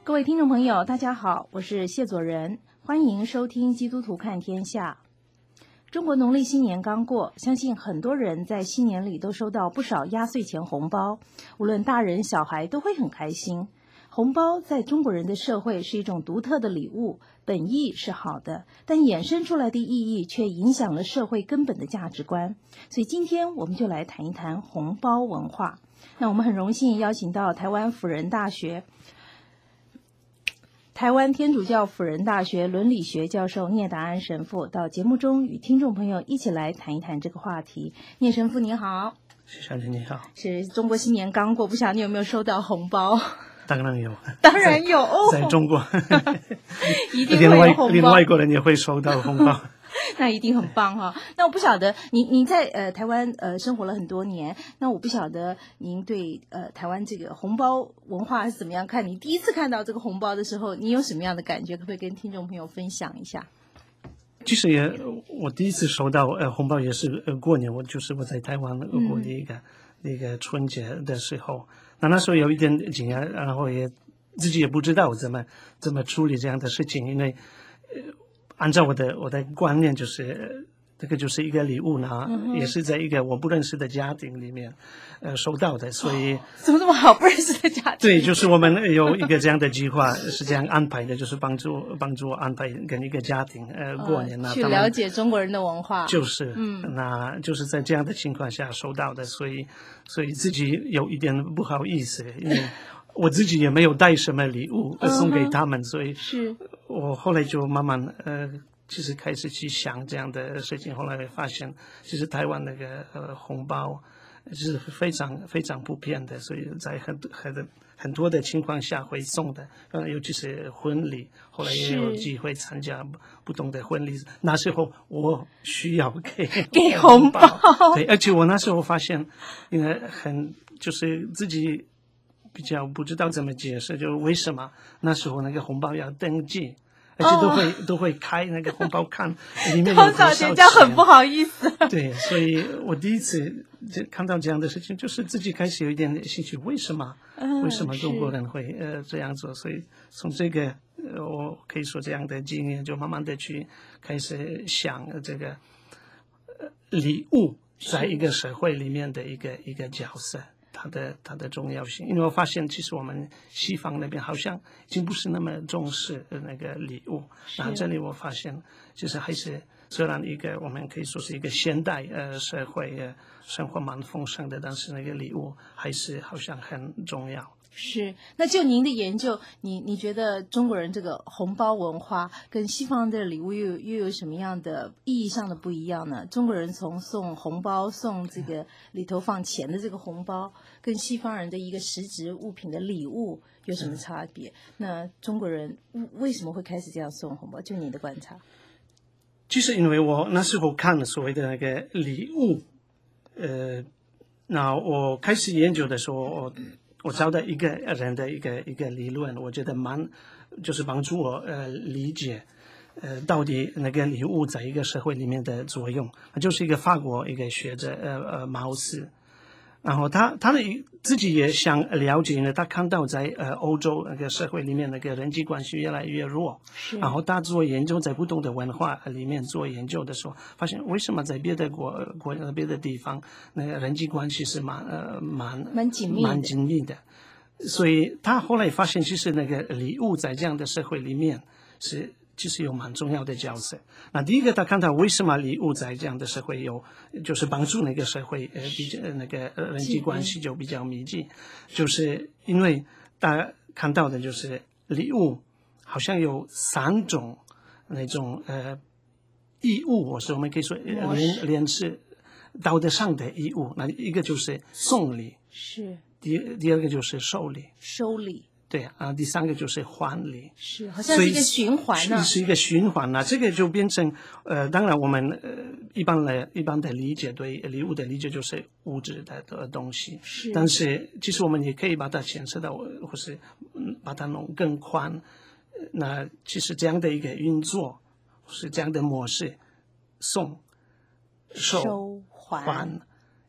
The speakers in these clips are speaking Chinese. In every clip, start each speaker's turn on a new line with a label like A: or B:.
A: 各位听众朋友，大家好，我是谢佐仁，欢迎收听基督徒看天下。中国农历新年刚过，相信很多人在新年里都收到不少压岁钱红包，无论大人小孩都会很开心。红包在中国人的社会是一种独特的礼物，本意是好的，但衍生出来的意义却影响了社会根本的价值观。所以今天我们就来谈一谈红包文化。那我们很荣幸邀请到台湾天主教辅仁大学伦理学教授聂达安神父到节目中与听众朋友一起来谈一谈这个话题。聂神父你好。
B: 小姐你好。
A: 是中国新年刚过，不晓得你有没有收到红包？
B: 当然有，
A: 当然有哦，
B: 在中国
A: 一定会有红包，
B: 连外国人也会收到红包。
A: 那一定很棒哈。那我不晓得你在台湾生活了很多年，那我不晓得您对台湾这个红包文化是怎么样看？你第一次看到这个红包的时候，你有什么样的感觉？可不可以跟听众朋友分享一下？
B: 其实我第一次收到红包也是过年，我在台湾过的一个春节的时候，那时候有一点惊讶，然后自己也不知道怎么处理这样的事情，因为按照我的观念，这个就是一个礼物呢，也是在一个我不认识的家庭里面收到的，所以
A: 怎么这么好，不认识的家庭？
B: 对，就是我们有一个这样的计划，是这样安排的，就是帮助我安排跟一个家庭过年
A: 去了解中国人的文化，
B: 那就是在这样的情况下收到的，所以自己有一点不好意思，因为我自己也没有带什么礼物送给他们，所以我后来就慢慢其实开始去想这样的事情，后来发现其实台湾那个红包是非常非常普遍的，所以在很多的情况下会送的，尤其是婚礼，后来也有机会参加不同的婚礼，那时候我需要给红包，对，而且我那时候发现，因为就是自己比较不知道怎么解释，就为什么那时候那个红包要登记。而且都会开那个红包看里面有多少钱，
A: 这样很不好意思。
B: 对，所以我第一次看到这样的事情，就是自己开始有一点兴趣，为什么中国人会这样做？所以从这个我可以说这样的经验，就慢慢的去开始想这个礼物在一个社会里面的一个角色。它的重要性，因为我发现其实我们西方那边好像已经不是那么重视那个礼物，那这里我发现其实还是虽然我们可以说是一个现代社会生活蛮丰盛的，但是那个礼物还是好像很重要。
A: 是，那就您的研究，你觉得中国人这个红包文化跟西方的礼物又有什么样的意义上的不一样呢？中国人从送红包，送这个里头放钱的这个红包，跟西方人的一个实质物品的礼物有什么差别？那中国人为什么会开始这样送红包？就你的观察。
B: 其实因为我那时候看所谓的那个礼物，那我开始研究的时候，我找到一个人的一个理论，我觉得就是帮助我理解到底那个礼物在一个社会里面的作用，就是一个法国一个学者茅斯，然后他自己也想了解呢，他看到在欧洲那个社会里面那个人际关系越来越弱，然后他做研究，在不同的文化里面做研究的时候，发现为什么在别的国家别的地方那个人际关系是蛮紧密的，所以他后来发现其实那个礼物在这样的社会里面其实有蛮重要的角色。那第一个，他看到为什么礼物在这样的社会就是帮助那个社会比较那个人际关系就比较密集，就是因为大家看到的就是礼物好像有3种那种义务，或是我们可以说连是道德上的义务。那一个就是送礼，
A: 是
B: 第二个就是收礼，对啊，第3个就是还礼，
A: 是好像是一个循环呢，
B: 是一个循环呢。这个就变成当然我们一般的理解对礼物的理解就是物质的东西，但是其实我们也可以把它牵涉到，或是把它弄更宽。那其实这样的一个运作，是这样的模式，送、收、还，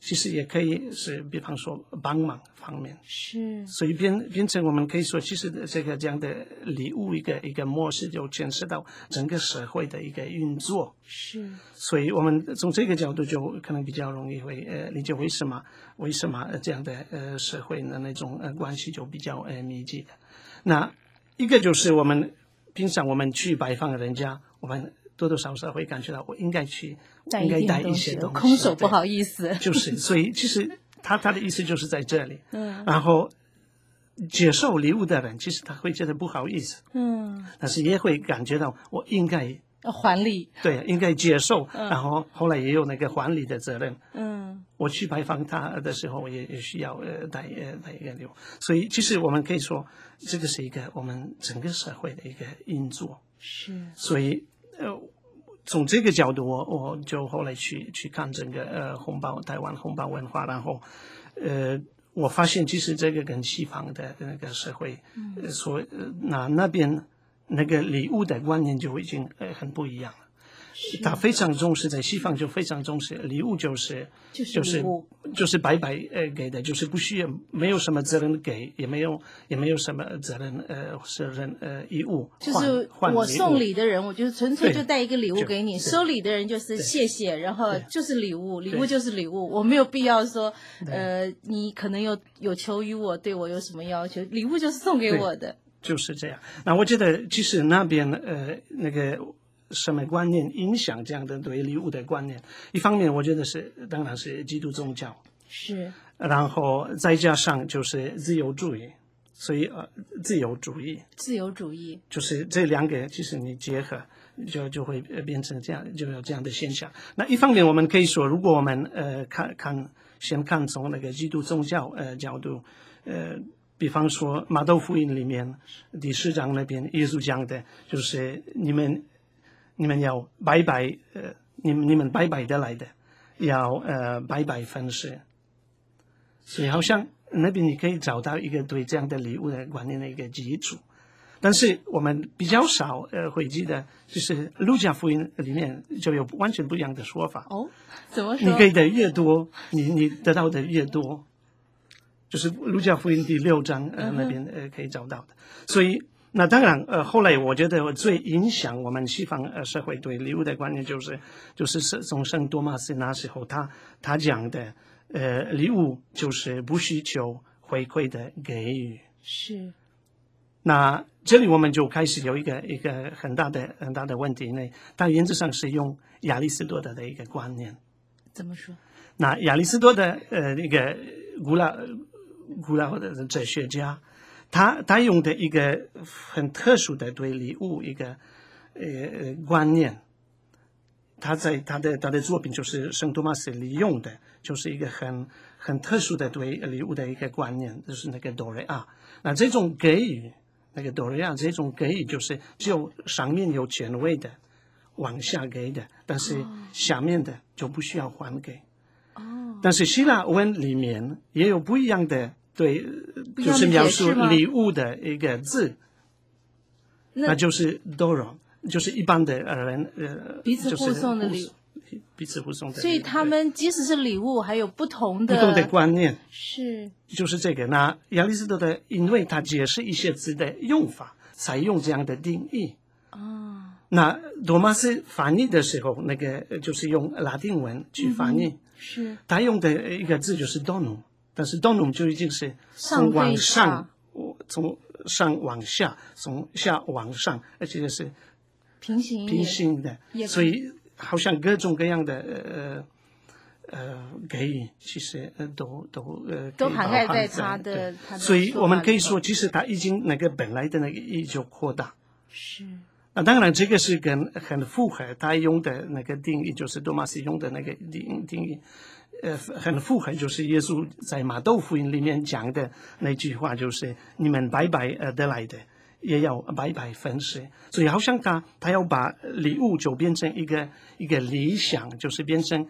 B: 其实也可以是，比方说帮忙方面，
A: 是，
B: 所以变成我们可以说，其实这样的礼物一个模式，就牵涉到整个社会的一个运作。
A: 是，
B: 所以我们从这个角度就可能比较容易会理解为什么这样的社会的那种关系就比较密集的。那一个就是我们平常我们去拜访人家，我们多多少少会感觉到我应该带一些东西，
A: 空手不好意思。
B: 就是所以其实他的意思就是在这里，然后接受礼物的人其实他会觉得不好意思，但是也会感觉到我应该
A: 还礼，
B: 对，应该接受，然后后来也有那个还礼的责任，我去拜访他的时候，我也需要带一个礼物，所以其实我们可以说，这个是一个我们整个社会的一个运作，
A: 是，
B: 所以从这个角度我就后来去看整个台湾红包文化，然后我发现其实这个跟西方的那个社会那边那个礼物的观念就已经很不一样了。他非常重视，在西方就非常重视礼物，就是白白给的，就是不需要没有什么责任给，也没有什么责任义务，
A: 就是我送礼的人，我就纯粹就带一个礼物给你，收礼的人就是谢谢，然后就是礼物，礼物就是礼物，我没有必要说你可能有求于我，对我有什么要求，礼物就是送给我的，
B: 就是这样。那我觉得其实那边那个什么观念影响这样的对礼物的观念？一方面，我觉得当然是基督宗教，
A: 是，
B: 然后再加上就是自由主义，所以自由主义就是这两个，其实你结合就会变成这样，就有这样的现象。那一方面，我们可以说，如果我们先看从那个基督宗教角度，比方说马太福音里面第4章那边，耶稣讲的就是你们要白白你们白白的来的，要白白分施，所以好像那边你可以找到一个对这样的礼物的观念的一个基础。但是我们比较少会记得，就是路加福音里面就有完全不一样的说法。
A: 怎么说？
B: 你给的越多，你得到的越多，就是路加福音第6章那边可以找到的。所以那当然后来我觉得最影响我们西方社会对礼物的观念就是从圣多马斯那时候他讲的礼物就是不需求回馈的给予。
A: 是。
B: 那这里我们就开始有一个很大的问题呢，它原则上是用亚里士多德的一个观念。
A: 怎么说？
B: 那亚里士多德一个古老的哲学家，他用的一个很特殊的对礼物一个观念，他在他的作品就是圣多马斯里用的，就是一个很特殊的对礼物的一个观念，就是那个多瑞亚。那这种给予，那个多瑞亚这种给予，就是只有上面有权威的往下给的，但是下面的就不需要还给。但是希腊文里面也有不一样的对，就是描述礼物的一个字，那就是 doron， 就是一般的人
A: 彼此互送的礼物，
B: 彼此互送的。
A: 所以他们即使是礼物，还有不同的
B: 观念，
A: 是
B: 就是这个。那亚里士多德因为他解释一些字的用法，才用这样的定义。那多马斯翻译的时候，那个就是用拉丁文去翻译，
A: 是他
B: 用的一个字就是 donum， 但是 donum 就已经是从往上，从上往下，从下往上，而且是平行的，所以好像各种各样的给予，其实都
A: 涵盖在他的
B: 所以我们可以说，其实他已经那个本来的那个意义就扩大。
A: 是。
B: 那当然，这个是很符合他用的那个定义，就是多马斯用的那个定义，很符合，就是耶稣在马太福音里面讲的那句话，就是你们白白得来的，也要白白分施。所以好像他要把礼物就变成一个理想，就是变成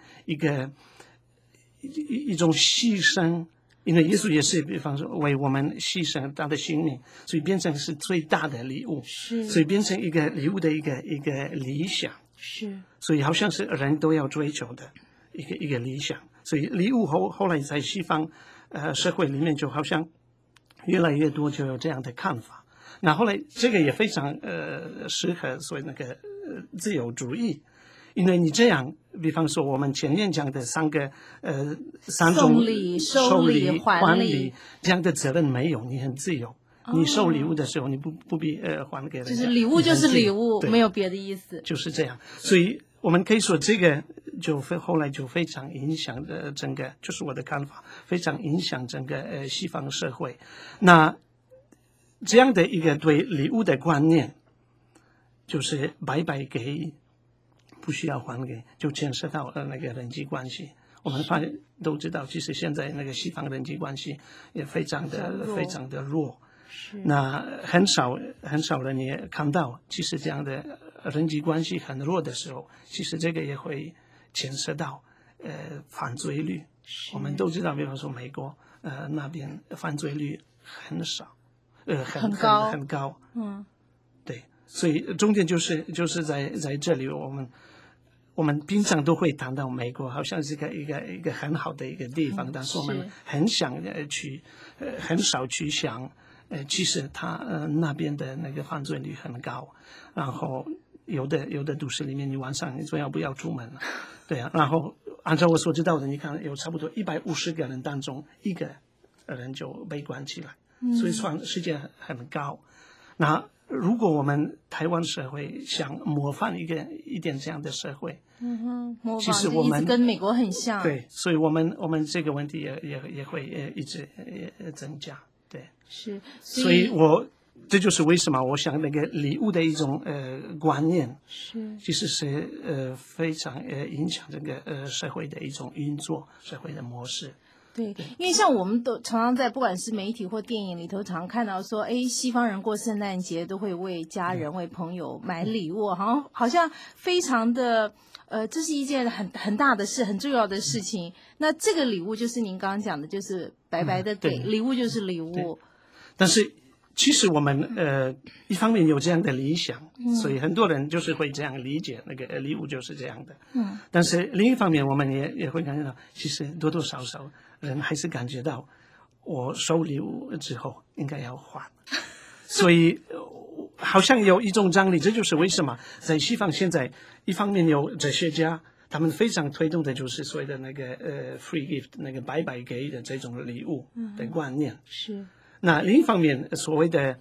B: 一种牺牲。因为耶稣也是，比方说为我们牺牲他的性命，所以变成是最大的礼物，所以变成一个礼物的一个理想，所以好像是人都要追求的一个理想。 所以礼物后来在西方社会里面就好像越来越多就有这样的看法。那后来这个也非常适合所谓那个自由主义，因为你这样，比方说我们前面讲的三种
A: 送礼、收礼、还
B: 礼这样的责任没有，你很自由。你收礼物的时候，你不必还给人家，
A: 就是礼物就是礼物，没有别的意思。
B: 就是这样，所以我们可以说这个后来就非常影响整个，就是我的看法，非常影响整个西方社会。那这样的一个对礼物的观念，就是白白给，不需要还给，就牵涉到那个人际关系。我们都知道，其实现在那个西方人际关系也非常的弱。那很少人也看到，其实这样的人际关系很弱的时候，其实这个也会牵涉到犯罪率。我们都知道，比方说美国那边犯罪率很少，很高。对，所以重点就是在这里，我们平常都会谈到美国好像是一个很好的一个地方，但是我们很少去想。其实他那边的那个犯罪率很高，然后有的都市里面，你晚上你说要不要出门？对啊，然后按照我所知道的，你看有差不多150个人当中1个人就被关起来，所以算世界很高。那如果我们台湾社会想模仿一点这样的社会，
A: 模仿
B: 其实我们
A: 跟美国很像。
B: 对，所以我们这个问题也会一直增加。对，
A: 是，
B: 所以这就是为什么我想那个礼物的一种观念，其实是非常影响这个社会的一种运作，社会的模式。
A: 对，因为像我们都常常在不管是媒体或电影里头，常看到说，西方人过圣诞节都会为家人、为朋友买礼物，好像非常的。这是一件很大的事，很重要的事情。那这个礼物就是您刚刚讲的，就是白白的给，礼物就是礼物。
B: 但是其实我们一方面有这样的理想，所以很多人就是会这样理解那个礼物就是这样的。但是另一方面，我们也会感觉到，其实多多少少人还是感觉到，我收礼物之后应该要还，所以。好像有一种张力，这就是为什么在西方现在一方面有哲学家，他们非常推动的就是所谓的那个free gift， 那个白白给的这种礼物的观念。
A: 是。
B: 那另一方面，所谓的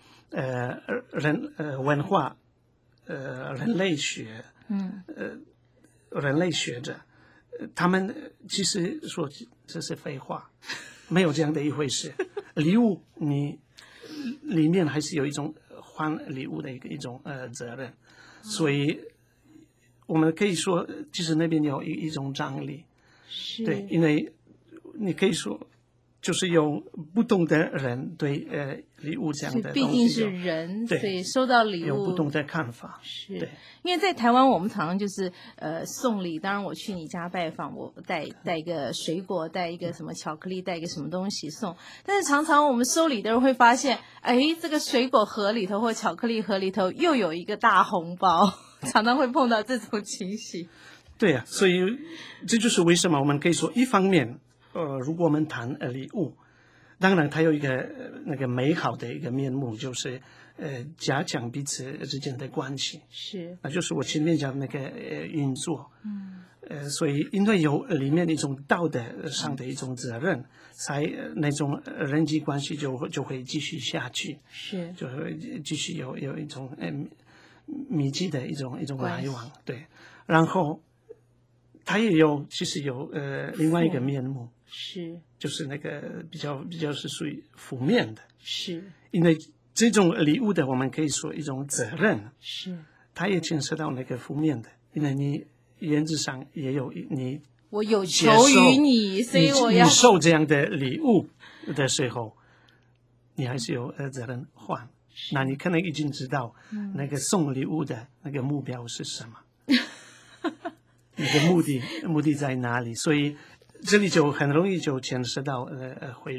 B: 文化人类学人类学者，他们其实说这是废话，没有这样的一回事。礼物你里面还是有一种。还礼物的一种责任，所以我们可以说，其实那边有一种张力，对，因为你可以说，就是有不同的人对礼物这样的东西，
A: 毕竟是人，所以收到礼物
B: 有不同的看法。
A: 是，
B: 对，
A: 因为在台湾我们常常就是送礼，当然我去你家拜访，我带一个水果，带一个什么巧克力，带一个什么东西送，但是常常我们收礼的人会发现，这个水果盒里头或巧克力盒里头又有一个大红包，常常会碰到这种情形。
B: 对啊，所以这就是为什么我们可以说，一方面如果我们谈礼物，当然它有一个那个美好的一个面目，就是加强彼此之间的关系，
A: 是，
B: 那就是我前面讲那个运作，所以因为有里面一种道德上的一种责任，才那种人际关系就会继续下去，
A: 是，
B: 就会继续有一种密集的一种来往，对，然后它也其实有另外一个面目。
A: 是，
B: 就是那个比较是属于负面的，
A: 是，
B: 因为这种礼物的，我们可以说一种责任，
A: 是，
B: 它也牵涉到那个负面的，因为你原则上也有
A: 我有求于你，所以我要
B: 你受这样的礼物的时候，你还是有责任还。那你可能已经知道那个送礼物的那个目标是什么，那个目的在哪里，所以。这里就很容易就牵涉到贿赂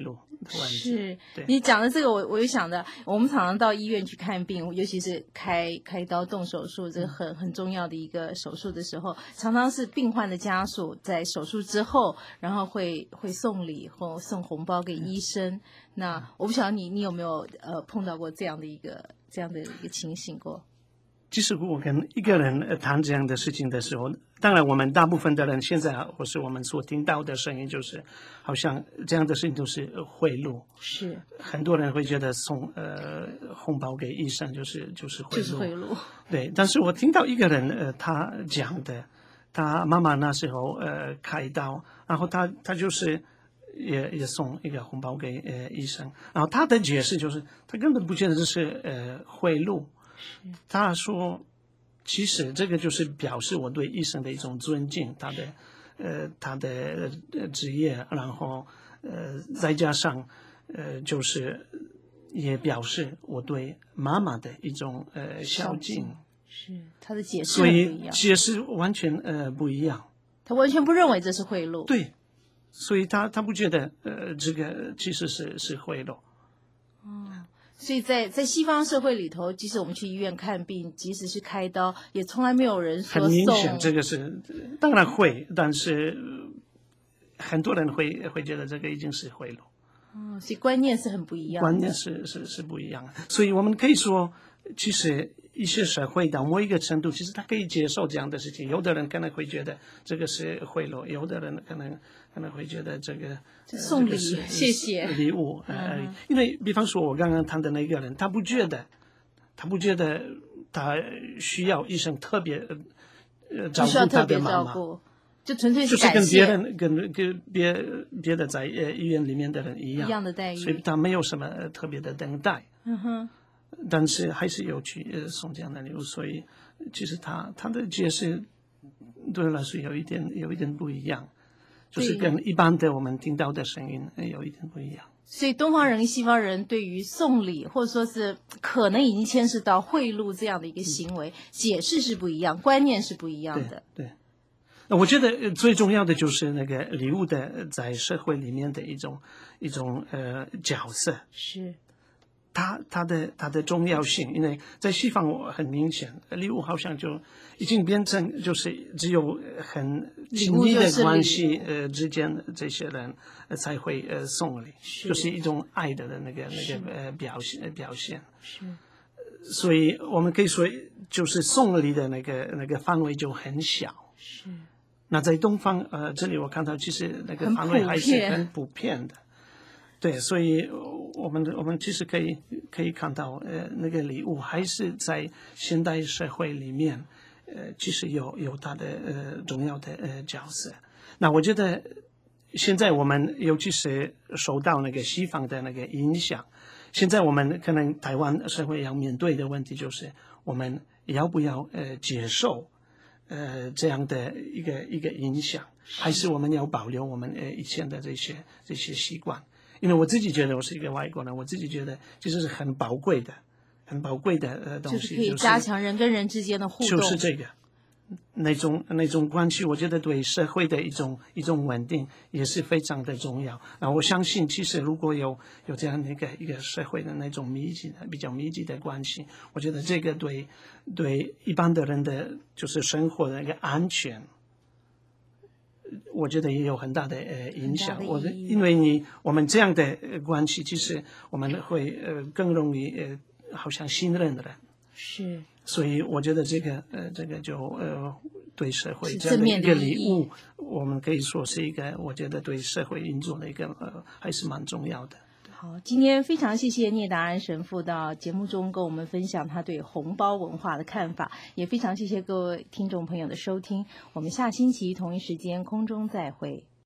B: 的问题。
A: 是
B: 对，
A: 你讲的这个我就想到，我们常常到医院去看病，尤其是开刀动手术，这个很重要的一个手术的时候，常常是病患的家属在手术之后，然后会送礼或送红包给医生。那我不晓得你有没有碰到过这样的一个情形过？
B: 其实我跟一个人谈这样的事情的时候，当然我们大部分的人现在或是我们所听到的声音就是，好像这样的事情都是贿赂。
A: 是
B: 很多人会觉得送红包给医生就是贿赂。
A: 就是贿赂。
B: 对，但是我听到一个人他讲的，他妈妈那时候开刀，然后他就是也送一个红包给医生，然后他的解释就是他根本不觉得这是贿赂。他说，其实这个就是表示我对医生的一种尊敬，他的职业，然后再加上就是也表示我对妈妈的一种孝敬。
A: 是他的解释
B: 所
A: 很不一样，
B: 以解释完全不一样。
A: 他完全不认为这是贿赂。
B: 对，所以他不觉得这个其实是贿赂。
A: 所以在西方社会里头，即使我们去医院看病，即使是开刀，也从来没有人说
B: 很明显，这个是当然会，但是很多人会觉得这个已经是贿赂。
A: 所以观念是很不一样的。
B: 观念是不一样的。所以我们可以说，其实一些社会到某一个程度，其实他可以接受这样的事情。有的人可能会觉得这个是贿赂，有的人可能会觉得这个
A: 送礼，谢谢
B: 礼物。因为比方说我刚刚谈的那个人，他不觉得他需要医生特别照顾他的妈妈，
A: 就纯粹
B: 就是
A: 感谢，
B: 跟别的在医院里面的人一样
A: 的待遇，
B: 所以他没有什么特别的等待。但是还是有去送这样的礼物，所以其实他的解释对我来说有一点不一样，就是跟一般的我们听到的声音有一点不一样。
A: 所以东方人跟西方人对于送礼或者说是可能已经牵涉到贿赂这样的一个行为，解释是不一样，观念是不一样的。
B: 对。我觉得最重要的就是那个礼物的在社会里面的一种角色，
A: 是
B: 它的重要性。因为在西方我很明显，礼物好像就已经变成就是只有很亲密的关系之间这些人才会送礼，就是一种爱的那个表现。
A: 是，
B: 所以我们可以说，就是送礼的那个范围就很小。
A: 是。
B: 那在东方，这里我看到其实那个范围还是很普遍的，对，所以我们其实可以看到，那个礼物还是在现代社会里面，其实有它的重要的角色。那我觉得现在我们尤其是受到那个西方的那个影响，现在我们可能台湾社会要面对的问题就是，我们要不要接受这样的一个影响，还是我们要保留我们以前的这些习惯？因为我自己觉得我是一个外国人，我自己觉得其实是很宝贵的东西，
A: 就是可以加强人跟人之间的互动，
B: 就是这个那种关系，我觉得对社会的一种稳定也是非常的重要。然后我相信，其实如果有这样的一个社会的那种比较密集的关系，我觉得这个对一般的人的就是生活的那个安全，我觉得也有很大的影响。因为我们这样的关系，其实我们会更容易好像信任的人。
A: 是。
B: 所以我觉得这个就对社会这样的一个礼物，我们可以说是一个我觉得对社会运作的一个还是蛮重要的。
A: 好，今天非常谢谢聂达安神父到节目中跟我们分享他对红包文化的看法，也非常谢谢各位听众朋友的收听，我们下星期同一时间空中再会。